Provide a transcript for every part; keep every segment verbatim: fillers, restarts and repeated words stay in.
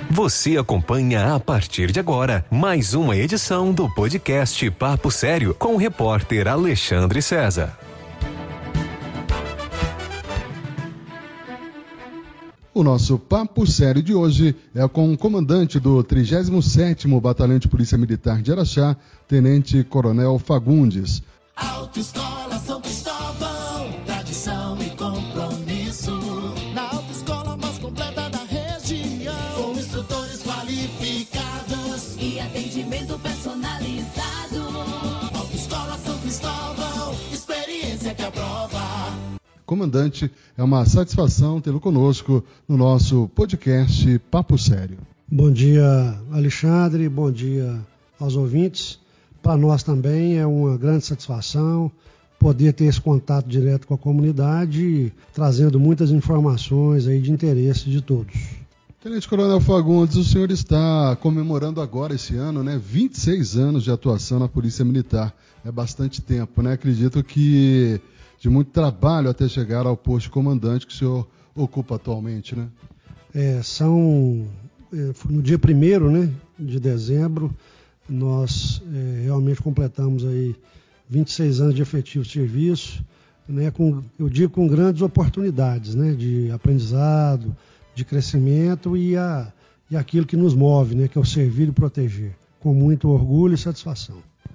Você acompanha a partir de agora mais uma edição do podcast Papo Sério com o repórter Alexandre César. O nosso Papo Sério de hoje é com o comandante do trigésimo sétimo Batalhão de Polícia Militar de Araxá, Tenente Coronel Fagundes. Autoescola São Cristóvão, tradição e compromisso. Na autoescola mais completa da região, com instrutores qualificados e atendimento personalizado. Autoescola São Cristóvão, experiência que aprova. Comandante, é uma satisfação tê-lo conosco no nosso podcast Papo Sério. Bom dia, Alexandre, bom dia aos ouvintes. Para nós também é uma grande satisfação poder ter esse contato direto com a comunidade, trazendo muitas informações aí de interesse de todos. Tenente Coronel Fagundes, o senhor está comemorando agora esse ano, né, vinte e seis anos de atuação na Polícia Militar. É bastante tempo, né? Acredito que de muito trabalho até chegar ao posto de comandante que o senhor ocupa atualmente, né? É, são, é, no dia primeiro, né, de dezembro, nós é, realmente completamos aí vinte e seis anos de efetivo serviço, né, com, eu digo com grandes oportunidades, né, de aprendizado, de crescimento e, a, e aquilo que nos move, né, que é o servir e proteger, com muito orgulho e satisfação.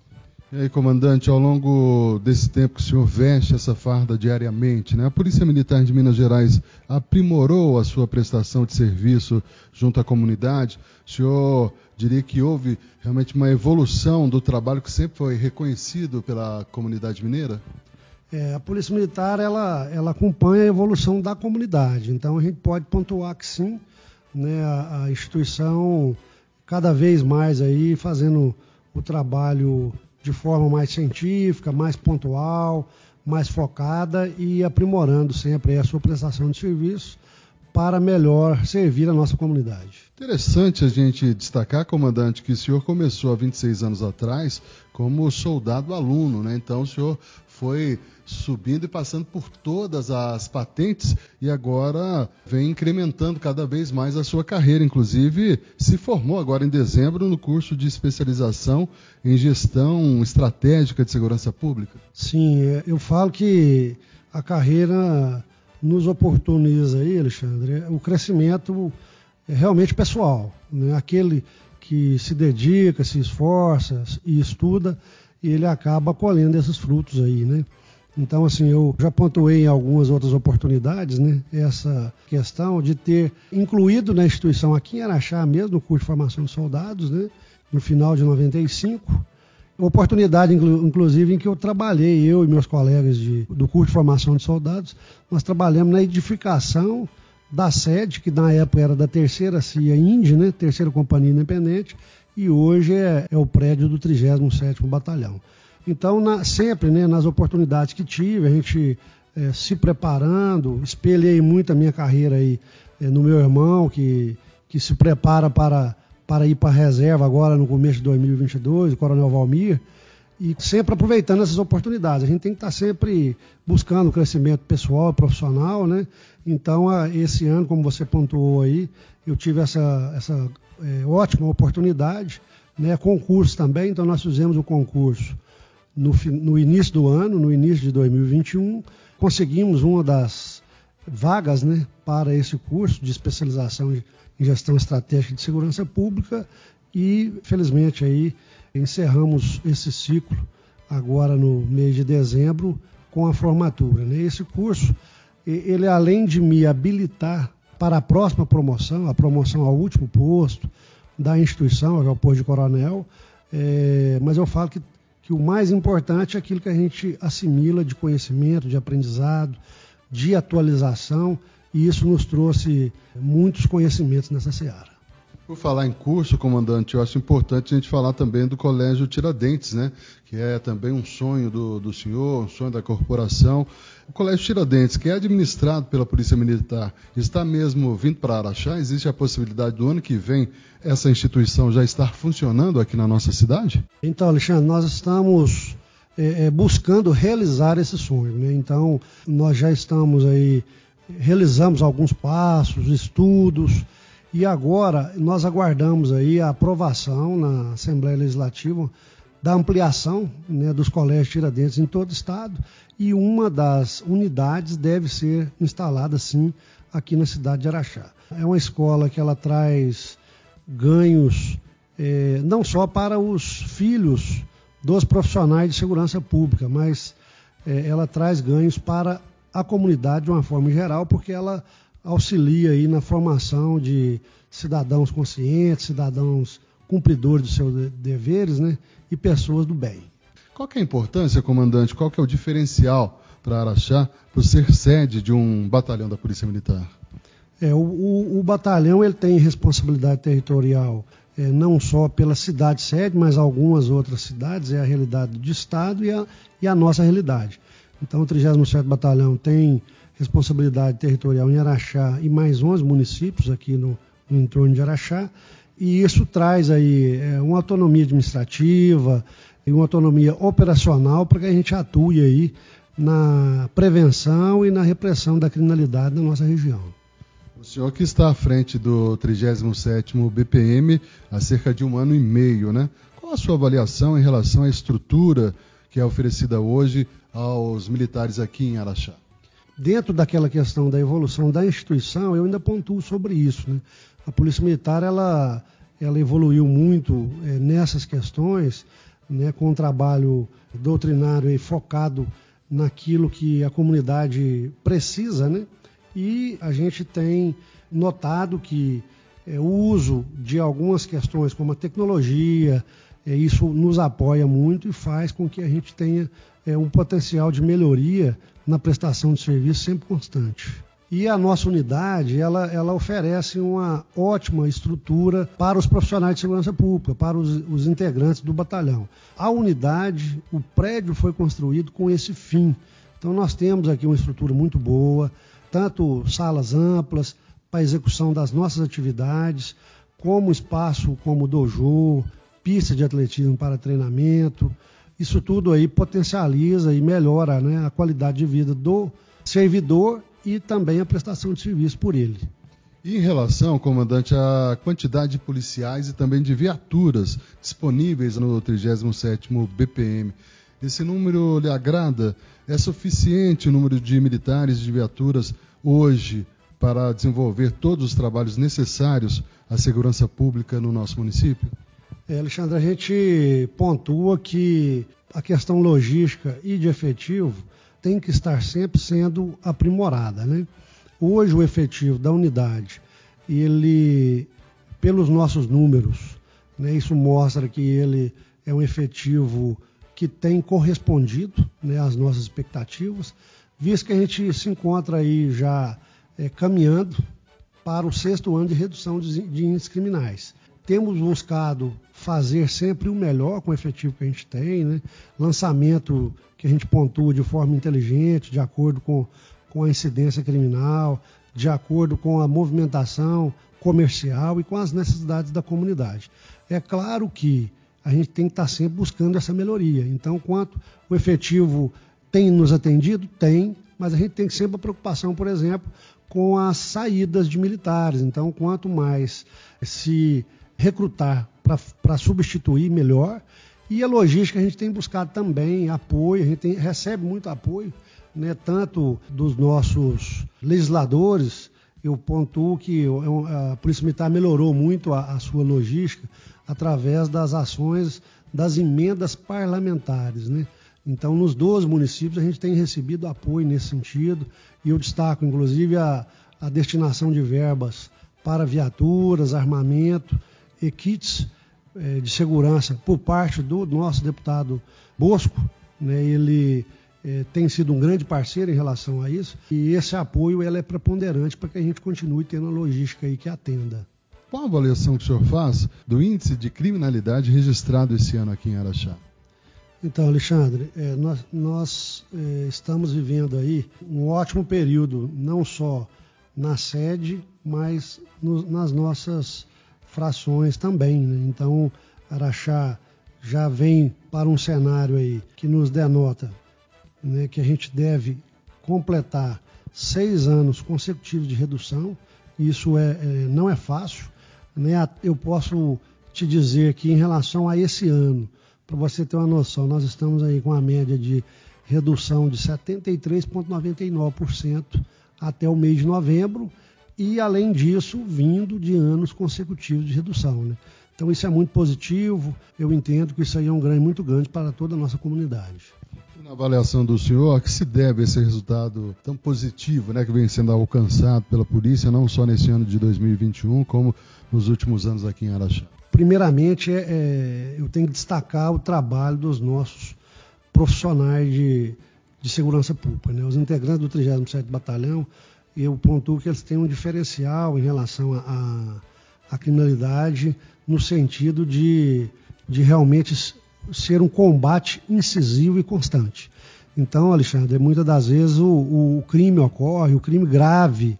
E aí, comandante, ao longo desse tempo que o senhor veste essa farda diariamente, né, a Polícia Militar de Minas Gerais aprimorou a sua prestação de serviço junto à comunidade? O senhor diria que houve realmente uma evolução do trabalho que sempre foi reconhecido pela comunidade mineira? É, a Polícia Militar, ela, ela acompanha a evolução da comunidade, então a gente pode pontuar que sim, né, a, a instituição cada vez mais aí fazendo o trabalho de forma mais científica, mais pontual, mais focada e aprimorando sempre a sua prestação de serviço para melhor servir a nossa comunidade. Interessante a gente destacar, comandante, que o senhor começou há vinte e seis anos atrás como soldado aluno, né? Então o senhor foi subindo e passando por todas as patentes e agora vem incrementando cada vez mais a sua carreira. Inclusive, se formou agora em dezembro no curso de especialização em gestão estratégica de segurança pública. Sim, eu falo que a carreira nos oportuniza aí, Alexandre, o crescimento é realmente pessoal, né? Aquele que se dedica, se esforça e estuda, ele acaba colhendo esses frutos aí, né? Então, assim, eu já pontuei em algumas outras oportunidades, né, essa questão de ter incluído na instituição aqui em Araxá mesmo, no curso de formação de soldados, né, no final de noventa e cinco, oportunidade, inclusive, em que eu trabalhei, eu e meus colegas de, do curso de formação de soldados, nós trabalhamos na edificação da sede, que na época era da terceira C I A Indy, né, terceira Companhia Independente, e hoje é, é o prédio do trigésimo sétimo Batalhão. Então, na, sempre, né, nas oportunidades que tive, a gente é, se preparando, espelhei muito a minha carreira aí é, no meu irmão, que, que se prepara para, para ir para a reserva agora no começo de dois mil e vinte e dois, o Coronel Valmir, e sempre aproveitando essas oportunidades. A gente tem que estar sempre buscando o crescimento pessoal e profissional, né? Então, a, esse ano, como você pontuou aí, eu tive essa, essa é, ótima oportunidade, né? Concurso também, então nós fizemos o concurso No, no início do ano, no início de dois mil e vinte e um, conseguimos uma das vagas, né, para esse curso de especialização em gestão estratégica de segurança pública e, felizmente, aí encerramos esse ciclo agora no mês de dezembro com a formatura, né? Esse curso, ele além de me habilitar para a próxima promoção, a promoção ao último posto da instituição, ao posto de coronel, é, mas eu falo que que o mais importante é aquilo que a gente assimila de conhecimento, de aprendizado, de atualização, e isso nos trouxe muitos conhecimentos nessa seara. Por falar em curso, comandante, eu acho importante a gente falar também do Colégio Tiradentes, né? Que é também um sonho do, do senhor, um sonho da corporação. O Colégio Tiradentes, que é administrado pela Polícia Militar, está mesmo vindo para Araxá? Existe a possibilidade do ano que vem essa instituição já estar funcionando aqui na nossa cidade? Então, Alexandre, nós estamos é, buscando realizar esse sonho, né? Então, nós já estamos aí, realizamos alguns passos, estudos, E agora nós aguardamos aí a aprovação na Assembleia Legislativa da ampliação, né, dos colégios Tiradentes em todo o estado, e uma das unidades deve ser instalada sim aqui na cidade de Araxá. É uma escola que ela traz ganhos eh, não só para os filhos dos profissionais de segurança pública, mas eh, ela traz ganhos para a comunidade de uma forma geral, porque ela auxilia aí na formação de cidadãos conscientes, cidadãos cumpridores dos seus deveres, né, e pessoas do bem. Qual que é a importância, comandante, qual que é o diferencial para Araxá por ser sede de um batalhão da Polícia Militar? É, o, o, o batalhão ele tem responsabilidade territorial é, não só pela cidade sede, mas algumas outras cidades, é a realidade do estado e a, e a nossa realidade. Então o trigésimo sétimo Batalhão tem responsabilidade territorial em Araxá e mais onze municípios aqui no, no entorno de Araxá, e isso traz aí é, uma autonomia administrativa e uma autonomia operacional para que a gente atue aí na prevenção e na repressão da criminalidade na nossa região. O senhor que está à frente do trigésimo sétimo B P M há cerca de um ano e meio, né? Qual a sua avaliação em relação à estrutura que é oferecida hoje aos militares aqui em Araxá? Dentro daquela questão da evolução da instituição, eu ainda pontuo sobre isso, né? A Polícia Militar, ela, ela evoluiu muito é, nessas questões, né, com um trabalho doutrinário e focado naquilo que a comunidade precisa, né? E a gente tem notado que é, o uso de algumas questões como a tecnologia, é, isso nos apoia muito e faz com que a gente tenha é, um potencial de melhoria na prestação de serviço sempre constante. E a nossa unidade, ela, ela oferece uma ótima estrutura para os profissionais de segurança pública, para os, os integrantes do batalhão. A unidade, o prédio foi construído com esse fim. Então nós temos aqui uma estrutura muito boa, tanto salas amplas para a execução das nossas atividades, como espaço como dojo, pista de atletismo para treinamento. Isso tudo aí potencializa e melhora, né, a qualidade de vida do servidor e também a prestação de serviço por ele. E em relação, comandante, à quantidade de policiais e também de viaturas disponíveis no trigésimo sétimo B P M, esse número lhe agrada? É suficiente o número de militares e de viaturas hoje para desenvolver todos os trabalhos necessários à segurança pública no nosso município? É, Alexandre, a gente pontua que a questão logística e de efetivo tem que estar sempre sendo aprimorada, né? Hoje o efetivo da unidade, ele, pelos nossos números, né, isso mostra que ele é um efetivo que tem correspondido, né, às nossas expectativas, visto que a gente se encontra aí já é, caminhando para o sexto ano de redução de, de índices criminais. Temos buscado fazer sempre o melhor com o efetivo que a gente tem, né? Lançamento que a gente pontua de forma inteligente, de acordo com, com a incidência criminal, de acordo com a movimentação comercial e com as necessidades da comunidade. É claro que a gente tem que estar sempre buscando essa melhoria. Então, quanto o efetivo tem nos atendido? Tem, mas a gente tem sempre a preocupação, por exemplo, com as saídas de militares. Então, quanto mais se recrutar para substituir, melhor. E a logística, a gente tem buscado também apoio, a gente tem, recebe muito apoio, né, tanto dos nossos legisladores. Eu pontuo que a Polícia Militar melhorou muito a, a sua logística através das ações das emendas parlamentares, né? Então, nos doze municípios, a gente tem recebido apoio nesse sentido, e eu destaco, inclusive, a, a destinação de verbas para viaturas, armamento e kits eh, de segurança por parte do nosso deputado Bosco, né? Ele eh, tem sido um grande parceiro em relação a isso, e esse apoio ela é preponderante para que a gente continue tendo a logística aí que atenda. Qual a avaliação que o senhor faz do índice de criminalidade registrado esse ano aqui em Araxá? Então, Alexandre, eh, nós, nós eh, estamos vivendo aí um ótimo período, não só na sede, mas no, nas nossas frações também, né? Então, Araxá já vem para um cenário aí que nos denota, né, que a gente deve completar seis anos consecutivos de redução. Isso é, é, não é fácil, né? Eu posso te dizer que em relação a esse ano, para você ter uma noção, nós estamos aí com a média de redução de setenta e três vírgula noventa e nove por cento até o mês de novembro e, além disso, vindo de anos consecutivos de redução, né? Então isso é muito positivo, eu entendo que isso aí é um ganho muito grande para toda a nossa comunidade. Na avaliação do senhor, a que se deve esse resultado tão positivo, né, que vem sendo alcançado pela polícia, não só nesse ano de dois mil e vinte e um, como nos últimos anos aqui em Araxá? Primeiramente, é, é, eu tenho que destacar o trabalho dos nossos profissionais de, de segurança pública, né? Os integrantes do trigésimo sétimo Batalhão, eu pontuo que eles têm um diferencial em relação à criminalidade, no sentido de, de realmente ser um combate incisivo e constante. Então, Alexandre, muitas das vezes o, o crime ocorre, o crime grave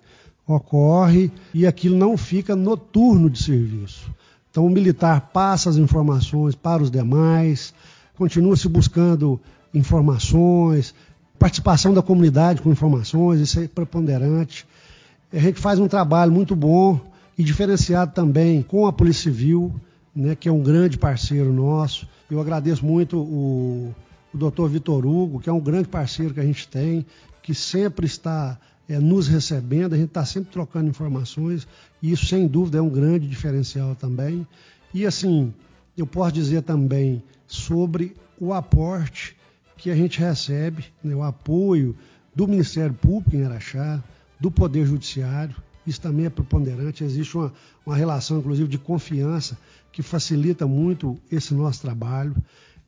ocorre e aquilo não fica no turno de serviço. Então, o militar passa as informações para os demais, continua se buscando informações, participação da comunidade com informações, isso é preponderante. A gente faz um trabalho muito bom e diferenciado também com a Polícia Civil, né, que é um grande parceiro nosso. Eu agradeço muito o, o doutor Vitor Hugo, que é um grande parceiro que a gente tem, que sempre está é, nos recebendo, a gente está sempre trocando informações, e isso, sem dúvida, é um grande diferencial também. E, assim, eu posso dizer também sobre o aporte que a gente recebe, né, o apoio do Ministério Público em Araxá, do Poder Judiciário. Isso também é preponderante, existe uma, uma relação, inclusive, de confiança que facilita muito esse nosso trabalho.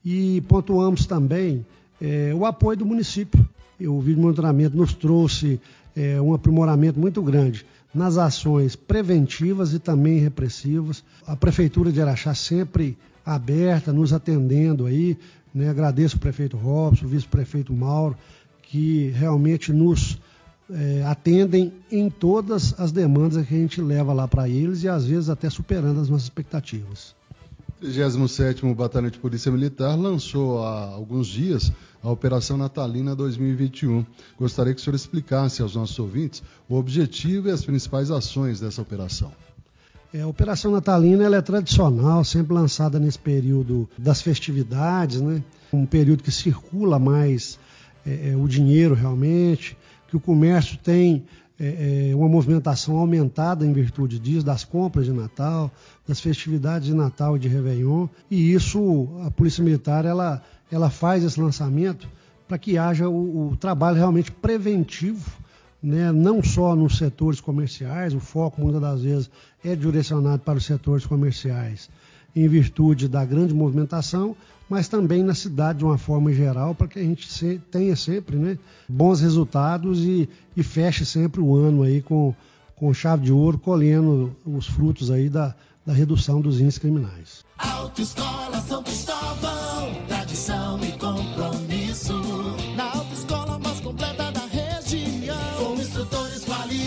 E pontuamos também é, o apoio do município. O vídeo monitoramento nos trouxe é, um aprimoramento muito grande nas ações preventivas e também repressivas. A Prefeitura de Araxá sempre aberta, nos atendendo aí, né? Agradeço o prefeito Robson, o vice-prefeito Mauro, que realmente nos É, atendem em todas as demandas que a gente leva lá para eles e às vezes até superando as nossas expectativas. O trigésimo sétimo Batalhão de Polícia Militar lançou há alguns dias a Operação Natalina dois mil e vinte e um. Gostaria que o senhor explicasse aos nossos ouvintes o objetivo e as principais ações dessa operação. É, a Operação Natalina ela é tradicional, sempre lançada nesse período das festividades, né? Um período que circula mais é, é, o dinheiro realmente, que o comércio tem é, uma movimentação aumentada em virtude disso, das compras de Natal, das festividades de Natal e de Réveillon, e isso, a Polícia Militar, ela, ela faz esse lançamento para que haja o, o trabalho realmente preventivo, né, não só nos setores comerciais, o foco muitas das vezes é direcionado para os setores comerciais, em virtude da grande movimentação, mas também na cidade de uma forma geral, para que a gente se, tenha sempre, né, bons resultados e, e feche sempre o ano aí com, com chave de ouro, colhendo os frutos aí da, da redução dos índices criminais. Autoescola São Cristóvão, tradição e compromisso. Na autoescola mais completa da região, com instrutores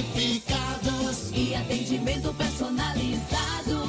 qualificados e atendimento personalizado.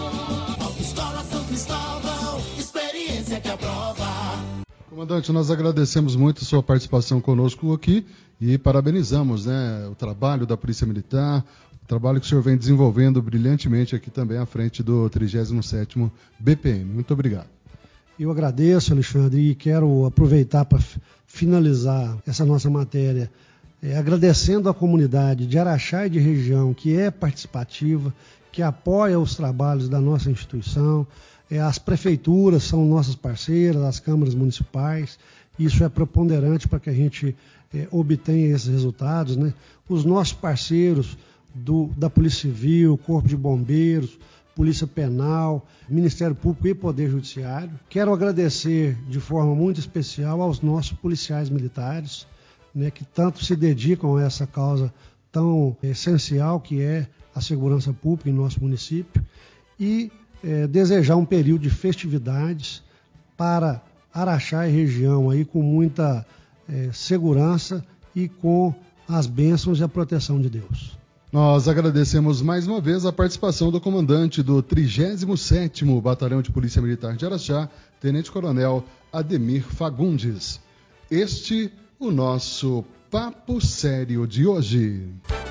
Autoescola São Cristóvão, experiência que aprova. Comandante, nós agradecemos muito a sua participação conosco aqui e parabenizamos, né, o trabalho da Polícia Militar, o trabalho que o senhor vem desenvolvendo brilhantemente aqui também à frente do trigésimo sétimo B P M. Muito obrigado. Eu agradeço, Alexandre, e quero aproveitar para finalizar essa nossa matéria é, agradecendo a comunidade de Araxá e de região que é participativa, que apoia os trabalhos da nossa instituição. É, as prefeituras são nossas parceiras, as câmaras municipais, isso é preponderante para que a gente é, obtenha esses resultados, né? Os nossos parceiros do, da Polícia Civil, Corpo de Bombeiros, Polícia Penal, Ministério Público e Poder Judiciário. Quero agradecer de forma muito especial aos nossos policiais militares, né, que tanto se dedicam a essa causa tão essencial que é a segurança pública em nosso município e É, desejar um período de festividades para Araxá e região aí com muita é, segurança e com as bênçãos e a proteção de Deus. Nós agradecemos mais uma vez a participação do comandante do trigésimo sétimo Batalhão de Polícia Militar de Araxá, Tenente Coronel Ademir Fagundes. Este o nosso Papo Sério de hoje.